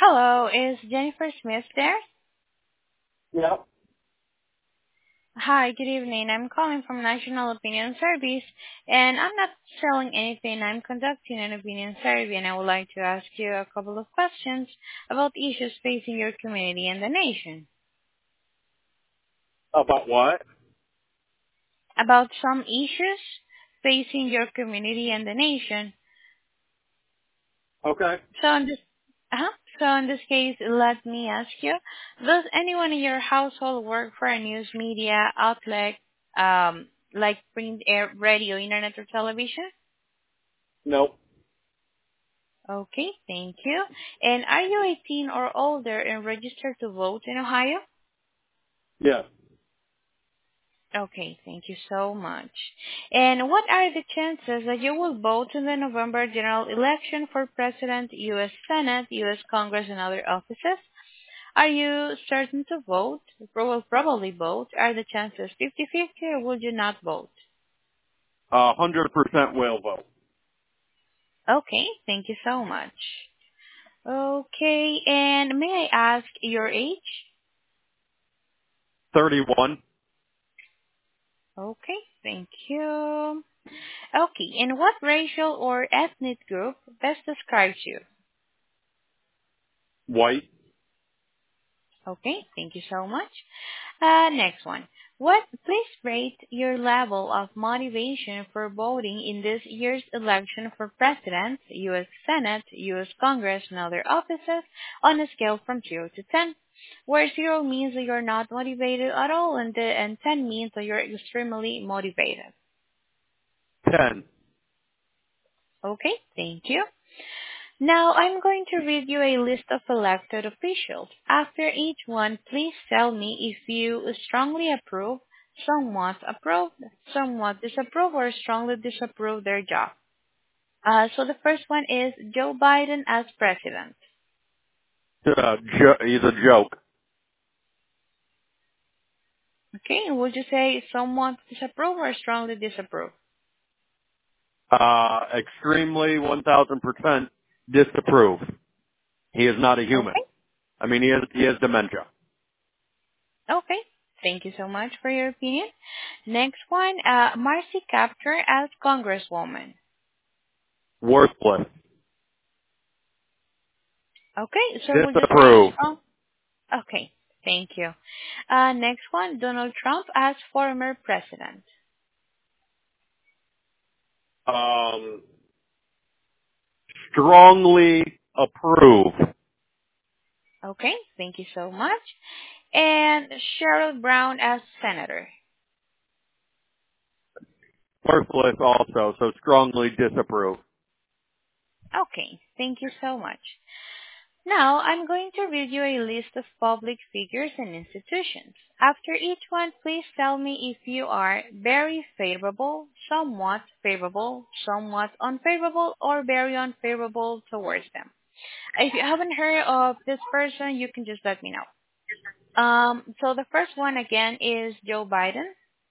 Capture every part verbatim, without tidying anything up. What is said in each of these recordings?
Hello, is Jennifer Smith there? Yeah. Hi, good evening. I'm calling from National Opinion Service, and I'm not selling anything. I'm conducting an opinion survey, and I would like to ask you a couple of questions about issues facing your community and the nation. About what? About some issues facing your community and the nation. Okay. So in this, uh-huh. So in this case, let me ask you: does anyone in your household work for a news media outlet, um, like print, air, radio, internet, or television? No. Okay, thank you. And are you eighteen or older and registered to vote in Ohio? Yes. Okay, thank you so much. And what are the chances that you will vote in the November general election for President, U S Senate, U S Congress, and other offices? Are you certain to vote? Will probably vote. Are the chances fifty-fifty, or would you not vote? A hundred percent will vote. Okay, thank you so much. Okay, and may I ask your age? Thirty-one. Okay, thank you. Okay, and what racial or ethnic group best describes you? White. Okay, thank you so much. Uh, next one. What, please rate your level of motivation for voting in this year's election for President, U S Senate, U S Congress, and other offices on a scale from zero to ten, where zero means that you're not motivated at all and, the, and ten means that you're extremely motivated. Ten. Okay, thank you. Now I'm going to read you a list of elected officials. After each one, please tell me if you strongly approve, somewhat approve, somewhat disapprove, or strongly disapprove their job. Uh, so the first one is Joe Biden as president. Uh, jo- he's a joke. Okay, and would you say somewhat disapprove or strongly disapprove? Uh, extremely one thousand percent disapprove. He is not a human. Okay, I mean, he has, he has dementia. okay. Thank you so much for your opinion. Next one, uh, Marcy Kaptur as congresswoman. Worthless. Okay, so would you say Disapprove. strong? Okay, thank you. Uh, next one, Donald Trump as former president. Um, strongly approve. Okay, thank you so much. And Sherrod Brown as senator. Worthless also, so strongly disapprove. Okay, thank you so much. Now, I'm going to read you a list of public figures and institutions. After each one, please tell me if you are very favorable, somewhat favorable, somewhat unfavorable, or very unfavorable towards them. If you haven't heard of this person, you can just let me know. Um, so the first one again is Joe Biden.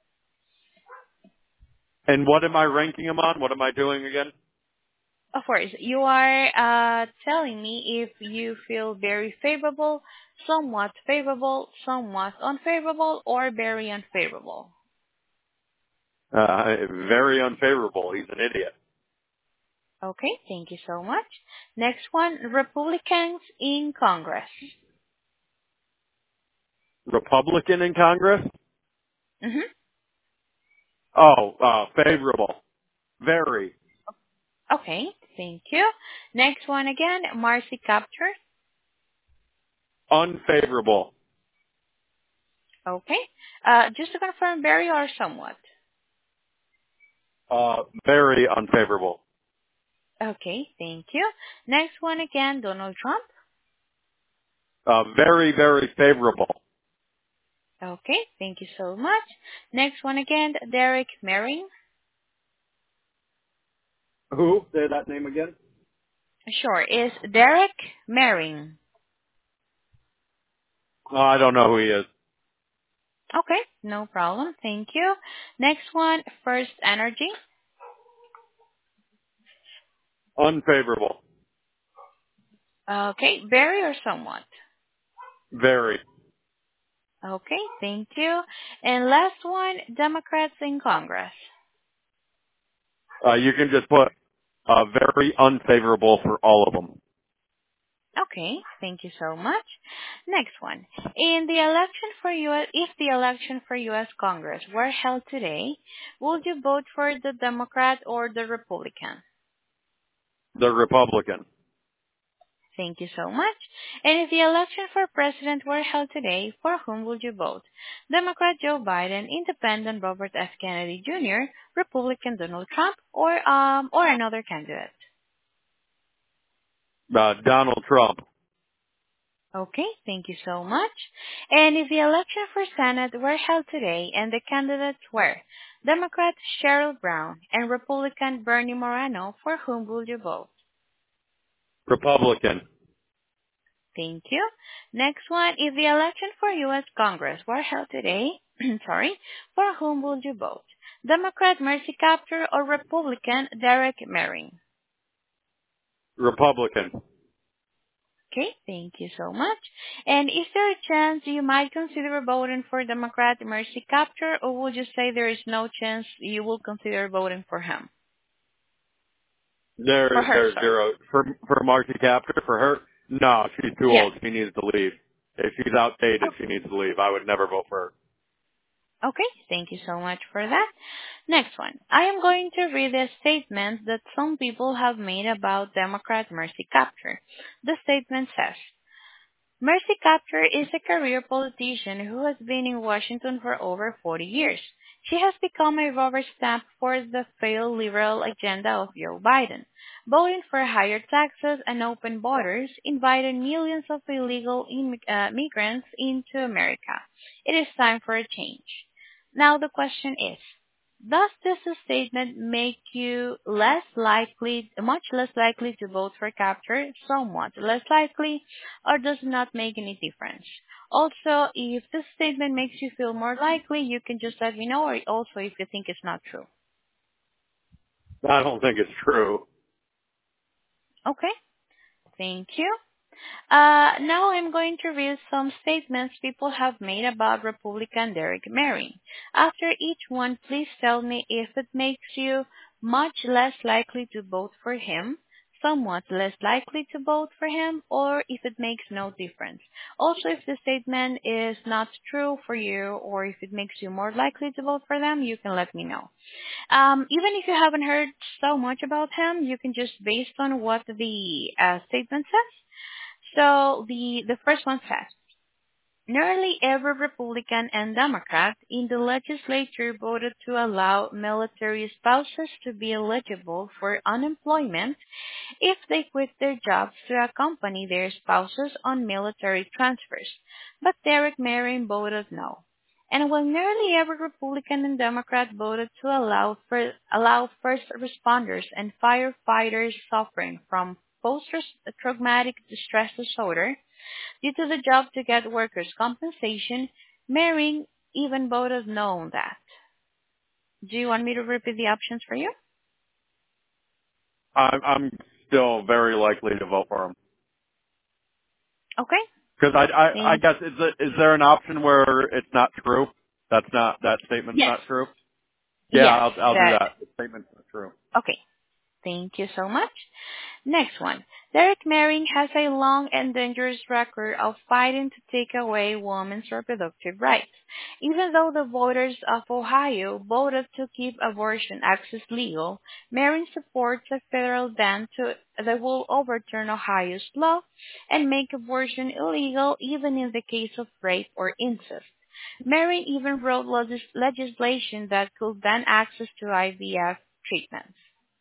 And what am I ranking him on? What am I doing again? Of course, you are uh, telling me if you feel very favorable, somewhat favorable, somewhat unfavorable, or very unfavorable. Uh, very unfavorable. He's an idiot. Okay, thank you so much. Next one, Republicans in Congress. Republican in Congress? Mm-hmm. Oh, uh, favorable. Very. Okay, thank you. Next one again, Marcy Kaptur. Unfavorable. Okay, uh, just to confirm, very or somewhat. Uh, very unfavorable. Okay, thank you. Next one again, Donald Trump. Uh, very, very favorable. Okay, thank you so much. Next one again, Derek Merring. Who? Say that name again? Sure, is Derek Merring. Oh, I don't know who he is. Okay, no problem. Thank you. Next one, First Energy. Unfavorable. Okay, very or somewhat? Very. Okay, thank you. And last one, Democrats in Congress. Uh, you can just put uh, very unfavorable for all of them. Okay, thank you so much. Next one. In the election for U S, if the election for U S Congress were held today, would you vote for the Democrat or the Republican? The Republican. Thank you so much. And if the election for president were held today, for whom would you vote? Democrat Joe Biden, Independent Robert F. Kennedy Junior, Republican Donald Trump, or um or another candidate? Uh, Donald Trump. Okay, thank you so much. And if the election for Senate were held today and the candidates were Democrat Sherrod Brown and Republican Bernie Moreno, for whom would you vote? Republican. Thank you. Next one, if the election for U S Congress were held today, sorry, for whom would you vote? Democrat Mercy Kaptur or Republican Derek Merring? Republican. Okay, thank you so much. And is there a chance you might consider voting for Democrat Mercy Kaptur, or would you say there is no chance you will consider voting for him? There, For her, there's sorry. zero. For, for Marcy Captor, for her, no, she's too Yes. old. She needs to leave. If she's outdated, she needs to leave. I would never vote for her. Okay, thank you so much for that. Next one. I am going to read a statement that some people have made about Democrat Mercy Kaptur. The statement says, Mercy Kaptur is a career politician who has been in Washington for over forty years. She has become a rubber stamp for the failed liberal agenda of Joe Biden, voting for higher taxes and open borders, inviting millions of illegal immig- uh, migrants into America. It is time for a change. Now the question is, does this statement make you less likely, much less likely to vote for capture, somewhat less likely, or does it not make any difference? Also, if this statement makes you feel more likely, you can just let me know, or also if you think it's not true. I don't think it's true. Okay, thank you. Uh, now I'm going to read some statements people have made about Republican Derek Merring. After each one, please tell me if it makes you much less likely to vote for him, somewhat less likely to vote for him, or if it makes no difference. Also, if the statement is not true for you, or if it makes you more likely to vote for them, you can let me know. Um, even if you haven't heard so much about him, you can just based on what the uh, statement says. So the, the first one says, nearly every Republican and Democrat in the legislature voted to allow military spouses to be eligible for unemployment if they quit their jobs to accompany their spouses on military transfers. But Derek Merring voted no. And while nearly every Republican and Democrat voted to allow, for, allow first responders and firefighters suffering from post-traumatic stress disorder due to the job to get workers' compensation, Merring even voted no on that. Do you want me to repeat the options for you? I'm, I'm still very likely to vote for him. Okay. Because I, I, I Thank- guess, is, it, is there an option where it's not true? That's not, that statement's Yes. not true? Yeah, Yes. I'll, I'll do That. that. The statement's not true. Okay. Thank you so much. Next one. Derek Merring has a long and dangerous record of fighting to take away women's reproductive rights. Even though the voters of Ohio voted to keep abortion access legal, Merring supports a federal ban to, that will overturn Ohio's law and make abortion illegal even in the case of rape or incest. Merring even wrote legis- legislation that could ban access to I V F treatments.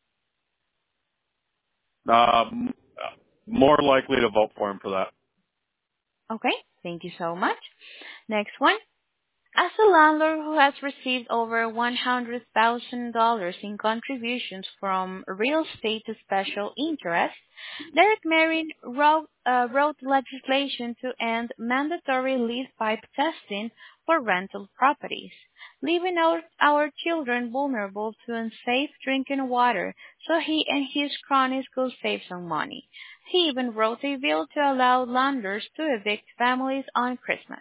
Um, more likely to vote for him for that. Okay, thank you so much. Next one. As a landlord who has received over one hundred thousand dollars in contributions from real estate special interests, Derek Merrin wrote, uh, wrote legislation to end mandatory lead pipe testing for rental properties, leaving our, our children vulnerable to unsafe drinking water so he and his cronies could save some money. He even wrote a bill to allow landlords to evict families on Christmas.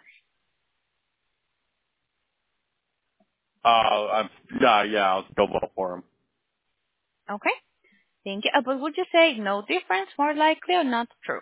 Uh, I'm, yeah, yeah, I'll still vote for him. Okay? Thank you. Uh, but would you say no difference, more likely, or not true?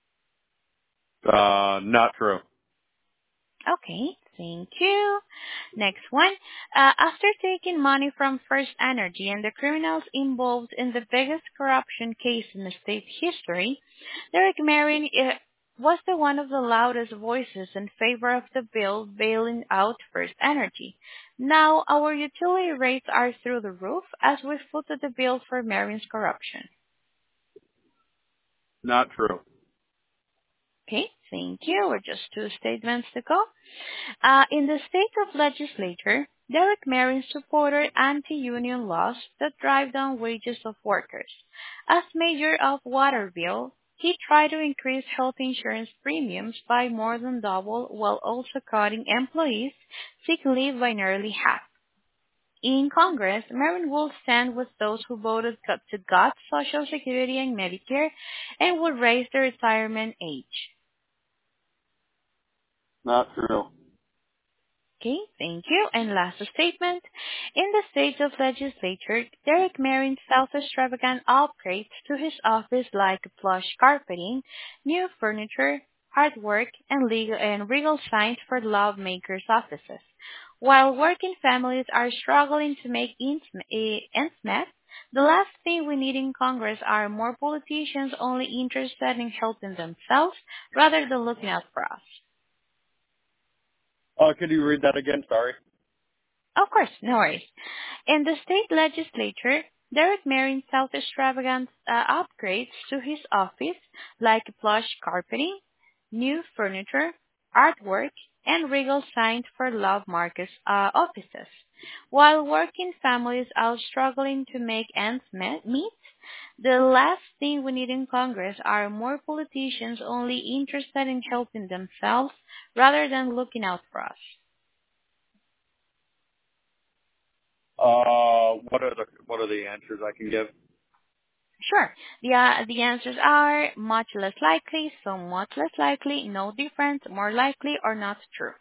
Uh, not true. Okay, thank you. Next one. Uh, after taking money from First Energy and the criminals involved in the biggest corruption case in the state history, Derek Merrin uh, was the one of the loudest voices in favor of the bill bailing out First Energy. Now our utility rates are through the roof as we footed the bill for Merrin's corruption. Not true. Okay, thank you. We're just two statements to go. Uh, in the state of legislature, Derek Merrin supported anti-union laws that drive down wages of workers. As mayor of Waterville, he tried to increase health insurance premiums by more than double while also cutting employees' sick leave by nearly half. In Congress, Merrin will stand with those who voted cut to gut Social Security and Medicare and will raise the retirement age. Not true. Okay, thank you. And last statement. In the state of legislature, Derek Merrin's self-extravagant upgrades to his office like plush carpeting, new furniture, artwork, and legal and regal signs for lawmakers' offices. While working families are struggling to make ends eh, ends met, the last thing we need in Congress are more politicians only interested in helping themselves rather than looking out for us. Uh, could you read that again? Sorry. Of course, no worries. In the state legislature, Derek Merrin's self-extravagant uh, upgrades to his office, like plush carpeting, new furniture, artwork, and regal signs for love markets uh, offices. While working families are struggling to make ends met- meet, the last thing we need in Congress are more politicians only interested in helping themselves rather than looking out for us. Uh, what are the what are the answers I can give? Sure. The, uh, the answers are much less likely, somewhat less likely, no difference, more likely, or not true.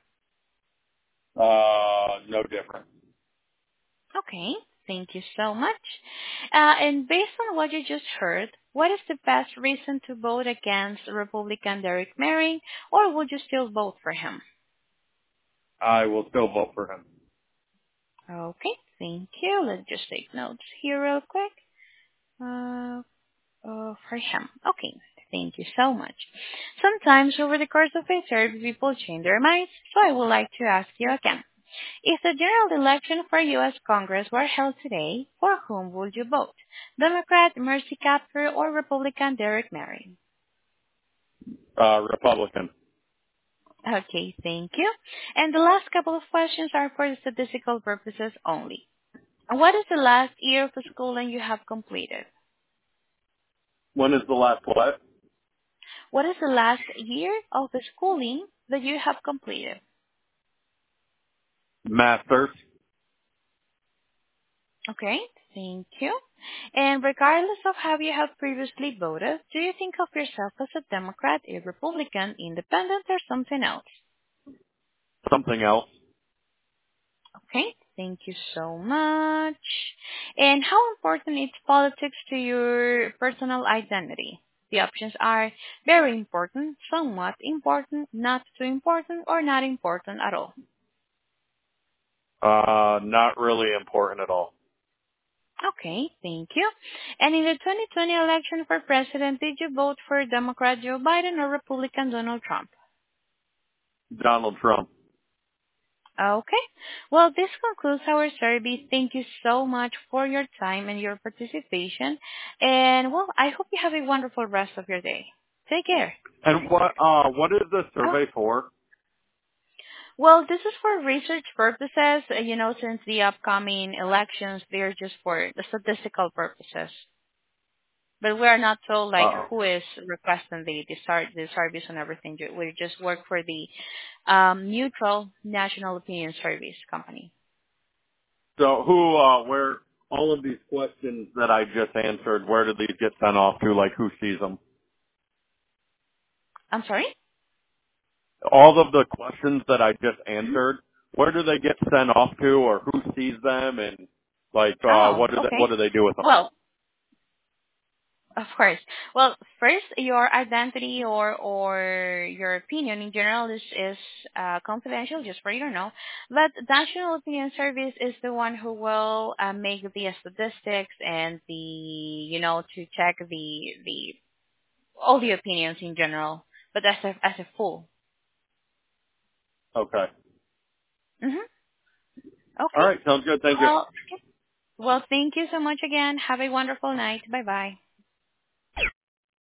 Uh, no difference. Okay, thank you so much. Uh, and based on what you just heard, what is the best reason to vote against Republican Derek Merrin, or would you still vote for him? I will still vote for him. Okay, thank you. Let's just take notes here real quick. Uh, uh, for him. Okay, thank you so much. Sometimes over the course of a survey, people change their minds, so I would like to ask you again. If the general election for U S Congress were held today, for whom would you vote? Democrat Mercy Kapfer or Republican Derek Merrin? Uh, Republican. Okay, thank you. And the last couple of questions are for statistical purposes only. What is the last year of schooling you have completed? When is the last what? What is the last year of the schooling that you have completed? Masters. Okay, thank you. And regardless of how you have previously voted, do you think of yourself as a Democrat, a Republican, independent, or something else? Something else. Okay, thank you so much. And how important is politics to your personal identity? The options are very important, somewhat important, not too important, or not important at all. Uh, not really important at all. Okay, thank you. And in the twenty twenty election for president, did you vote for Democrat Joe Biden or Republican Donald Trump? Donald Trump. Okay. Well, this concludes our survey. Thank you so much for your time and your participation. And, well, I hope you have a wonderful rest of your day. Take care. And what uh what is the Oh, survey for? Well, this is for research purposes. uh, You know, since the upcoming elections, they're just for the statistical purposes. But we are not told like Uh, who is requesting the the, ser- the service and everything. Ju- We just work for the um, neutral national opinion service company. so who, uh, where all of these questions that I just answered, where do these get sent off to? Like who sees them? I'm sorry. All of the questions that I just Mhm. answered, where do they get sent off to, or who sees them, and like uh, Oh, what do they, what okay. do they do with them? Well, of course. Well, first, your identity or or your opinion in general is is uh, confidential, just for you to know. But National Opinion Service is the one who will uh, make the statistics and the you know to check the the all the opinions in general, but as a as a full. Okay. Mhm. All Okay. right. Sounds good. Thank you. Well, okay. Well, thank you so much again. Have a wonderful night. Bye bye.